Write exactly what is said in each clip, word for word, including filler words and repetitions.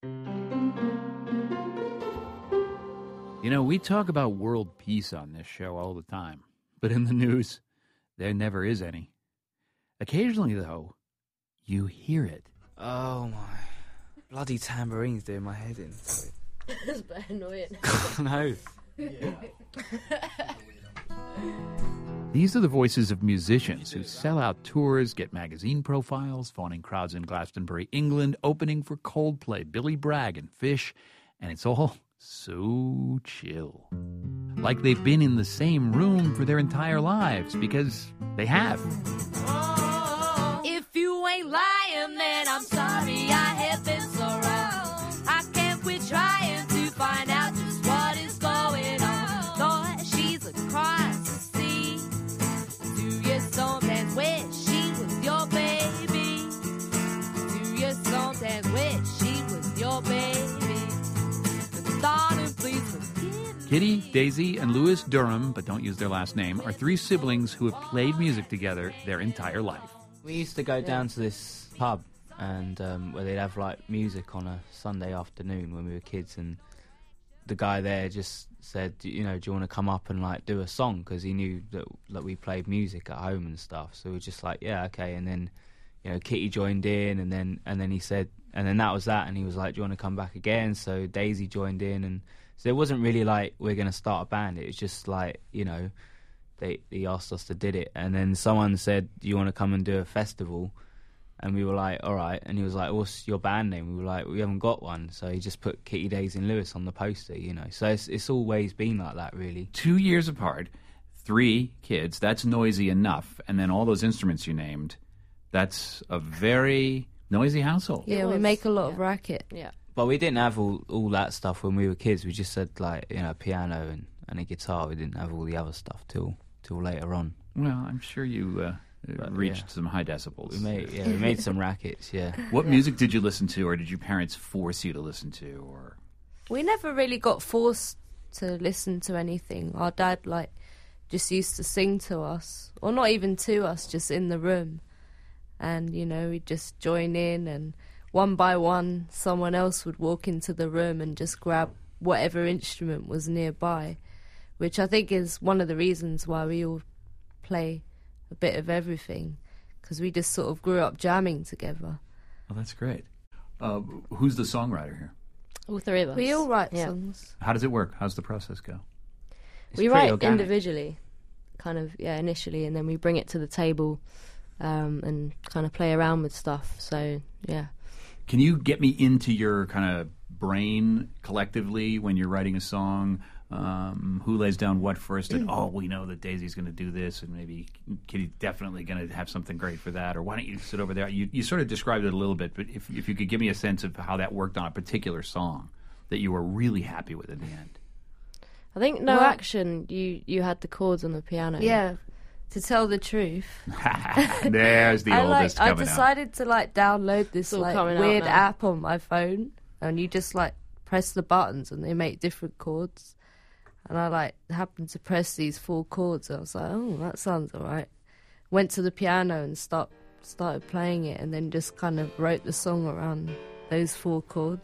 You know, we talk about world peace on this show all the time, but in the news, there never is any. Occasionally, though, you hear it. Oh my. Bloody tambourine's doing my head in. That's a bit annoying. No. Yeah. These are the voices of musicians who sell out tours, get magazine profiles, fawning crowds in Glastonbury, England, opening for Coldplay, Billy Bragg, and Fish, and it's all so chill. Like they've been in the same room for their entire lives, because they have. If you ain't lying, then I'm sorry I have been so wrong. I can't quit trying to find out just what is going on. Lord, she's across the sea. Do you sometimes wish she was your baby? Do you sometimes wish she was your baby? Darling, please forgive me. Kitty, Daisy, and Louis Durham, but don't use their last name, are three siblings who have played music together their entire life. We used to go yeah. down to this pub and um, where they'd have like music on a Sunday afternoon when we were kids, and the guy there just said, you know, do you want to come up and like do a song? Because he knew that, that we played music at home and stuff. So we were just like, yeah, okay. And then, you know, Kitty joined in, and then and then he said, and then that was that. And he was like, do you want to come back again? So Daisy joined in, and so it wasn't really like we're going to start a band. It was just like, you know, they he asked us to did it, and then someone said, do you want to come and do a festival? And we were like, all right. And he was like, what's your band name? We were like, we haven't got one. So he just put Kitty, Daisy and Lewis on the poster, you know. So it's, it's always been like that, really. Two years apart, three kids, that's noisy enough. And then all those instruments you named, that's a very noisy household. Yeah, we make a lot yeah. of racket. Yeah. But we didn't have all, all that stuff when we were kids. We just had, like, you know, piano and, and a guitar. We didn't have all the other stuff till till later on. Well, I'm sure you... Uh... But, reached yeah. some high decibels. We made, yeah, we made some rackets, yeah. What music did you listen to, or did your parents force you to listen to? Or we never really got forced to listen to anything. Our dad, like, just used to sing to us, or not even to us, just in the room. And, you know, we'd just join in, and one by one, someone else would walk into the room and just grab whatever instrument was nearby, which I think is one of the reasons why we all play a bit of everything, because we just sort of grew up jamming together. Oh, that's great. Uh, who's the songwriter here? All three of us. We all write yeah. songs. How does it work? How's the process go? It's we write organic. individually, kind of, yeah, initially, and then we bring it to the table um, and kind of play around with stuff. So, yeah. Can you get me into your kind of brain collectively when you're writing a song? Um, who lays down what first, and oh, we know that Daisy's going to do this, and maybe Kitty's definitely going to have something great for that, or why don't you sit over there? You, you sort of described it a little bit, but if if you could give me a sense of how that worked on a particular song that you were really happy with in the end. I think No well, Action, you, you had the chords on the piano. Yeah, to tell the truth. There's the I, oldest like, coming I decided out. to like download this like weird app on my phone, and you just like press the buttons and they make different chords. And I, like, happened to press these four chords. And I was like, oh, that sounds all right. Went to the piano and start, started playing it, and then just kind of wrote the song around those four chords.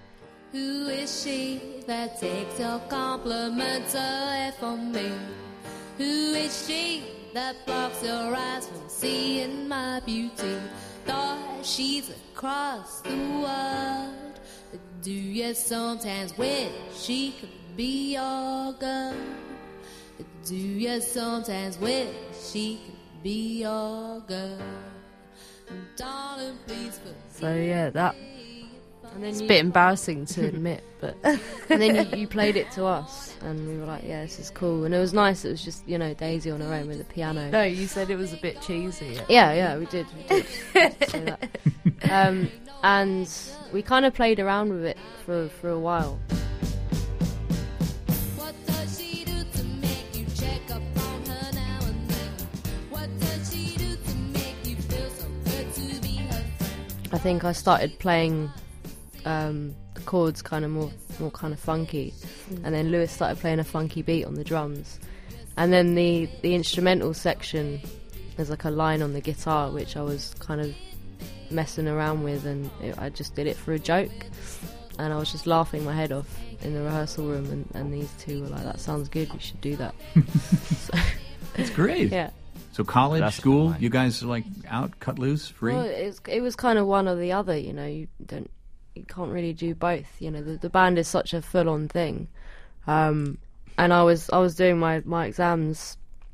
Who is she that takes your compliments away from me? Who is she that blocks your eyes from seeing my beauty? Thought she's across the world. But do you sometimes wish she could be your girl? Do you sometimes wish she could be your girl? Darling, please forgive So yeah, that and then it's you, a bit embarrassing to admit, but and then you, you played it to us, and we were like, yeah, this is cool, and it was nice. It was just, you know, Daisy on her own with the piano. No, you said it was a bit cheesy. Yeah, yeah, we did. We did say that. Um, and we kind of played around with it for for a while. I think I started playing um, the chords kind of more, more kind of funky, mm. and then Lewis started playing a funky beat on the drums, and then the the instrumental section, there's like a line on the guitar which I was kind of messing around with, and it, I just did it for a joke, and I was just laughing my head off in the rehearsal room, and, and these two were like, "That sounds good. We should do that." So, That's great. yeah. So college, That's school, fine. you guys are like out, cut loose, free? Well, it was, it was kind of one or the other, you know. You don't, you can't really do both. You know, the, the band is such a full-on thing, um, and I was I was doing my my exams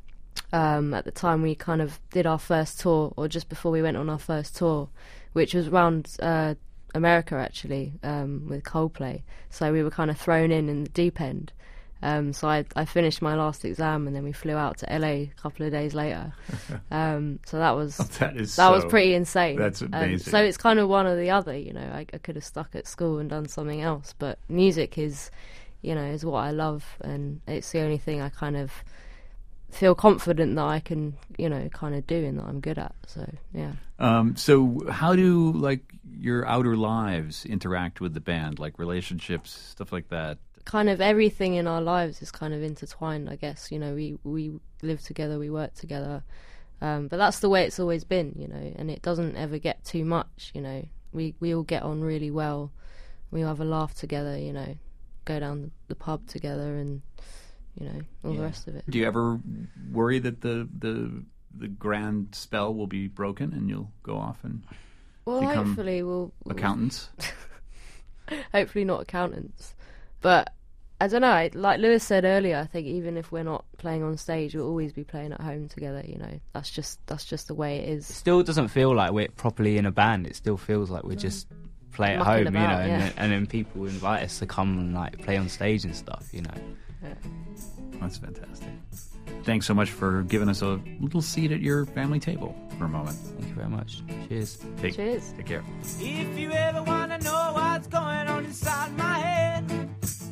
um, at the time. We kind of did our first tour, or just before we went on our first tour, which was around uh, America actually, um, with Coldplay. So we were kind of thrown in in the deep end. Um, so I, I finished my last exam, and then we flew out to L A a couple of days later. Um, so that was that is that so, was pretty insane. That's Um, amazing. so it's kind of one or the other, you know. I, I could have stuck at school and done something else, but music is, you know, is what I love, and it's the only thing I kind of feel confident that I can, you know, kind of do and that I'm good at. So yeah. Um, so how do like your outer lives interact with the band, like relationships, stuff like that? Kind of everything in our lives is kind of intertwined, I guess. You know, we we live together, we work together, um, but that's the way it's always been, you know. And it doesn't ever get too much, you know. We we all get on really well. We all have a laugh together, you know. Go down the pub together, and you know all Yeah. the rest of it. Do you ever worry that the the the grand spell will be broken and you'll go off and Well, become hopefully we'll, we'll accountants? hopefully not accountants, but I don't know. I- Like Lewis said earlier, I think even if we're not playing on stage, we'll always be playing at home together. You know, that's just that's just the way it is. Still doesn't feel like we're properly in a band. It still feels like we're just play at Mucking home, you about, know, and, yeah. then, and then people invite us to come and like play on stage and stuff, you know. Yeah. That's fantastic. Thanks so much for giving us a little seat at your family table for a moment. Thank you very much. Cheers. Take, Cheers. Take care. If you ever want to know what's going on inside my head,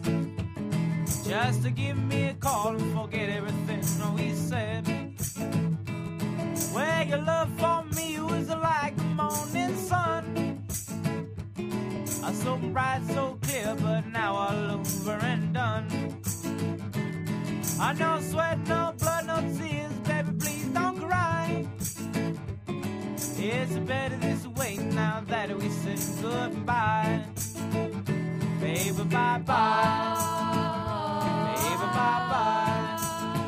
just to give me a call and forget everything we said. Well, your love for me was like the morning sun, uh, so bright, so clear, but now all over and done. I no sweat, no blood, no tears, baby, please don't cry. It's better this way now that we said goodbye. Baby, bye-bye. Baby, bye-bye.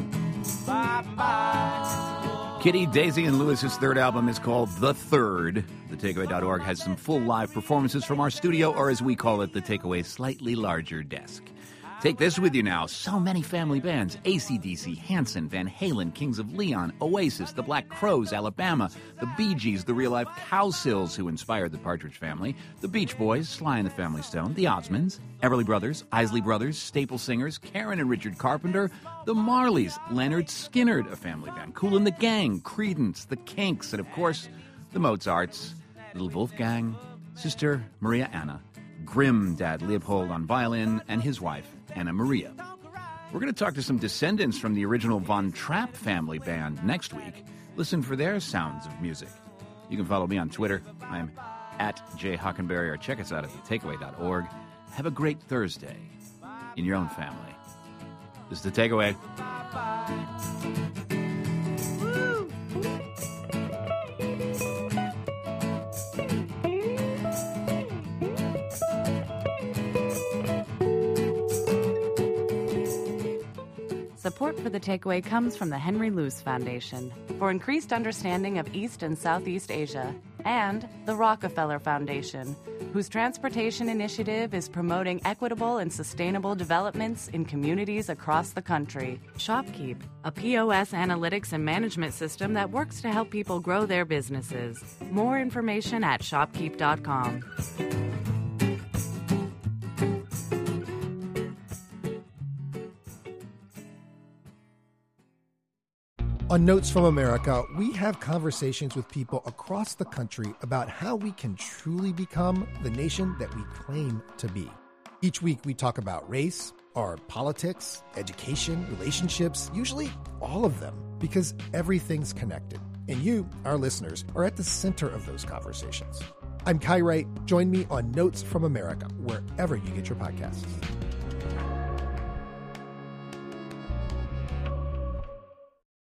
Bye-bye. Kitty, Daisy, and Lewis's third album is called The Third. The Takeaway dot org has some full live performances from our studio, or as we call it, the Takeaway slightly larger desk. Take this with you now. So many family bands. A C D C, Hanson, Van Halen, Kings of Leon, Oasis, the Black Crowes, Alabama, the Bee Gees, the real-life Cowsills, who inspired the Partridge Family, the Beach Boys, Sly and the Family Stone, the Osmonds, Everly Brothers, Isley Brothers, Staple Singers, Karen and Richard Carpenter, the Marleys, Leonard Skinner, a family band, Kool and the Gang, Creedence, the Kinks, and of course, the Mozarts, Little Wolfgang, Sister Maria Anna, Grimm Dad Leopold on violin, and his wife, Anna Maria. We're going to talk to some descendants from the original Von Trapp family band next week. Listen for their sounds of music. You can follow me on Twitter. I'm at Jay Hockenberry, or check us out at the takeaway dot org. Have a great Thursday in your own family. This is The Takeaway. Support for The Takeaway comes from the Henry Luce Foundation for increased understanding of East and Southeast Asia, and the Rockefeller Foundation, whose transportation initiative is promoting equitable and sustainable developments in communities across the country. ShopKeep, a P O S analytics and management system that works to help people grow their businesses. More information at shopkeep dot com. On Notes from America, we have conversations with people across the country about how we can truly become the nation that we claim to be. Each week, we talk about race, our politics, education, relationships, usually all of them, because everything's connected. And you, our listeners, are at the center of those conversations. I'm Kai Wright. Join me on Notes from America, wherever you get your podcasts.